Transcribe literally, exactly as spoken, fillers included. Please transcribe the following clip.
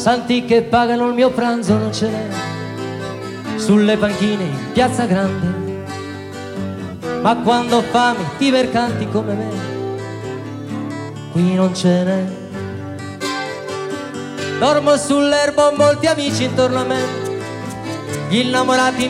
santi che pagano il mio pranzo non ce n'è sulle panchine in Piazza Grande, ma quando ho fame di mercanti come me qui non ce n'è. Dormo sull'erba, ho molti amici intorno a me, gli innamorati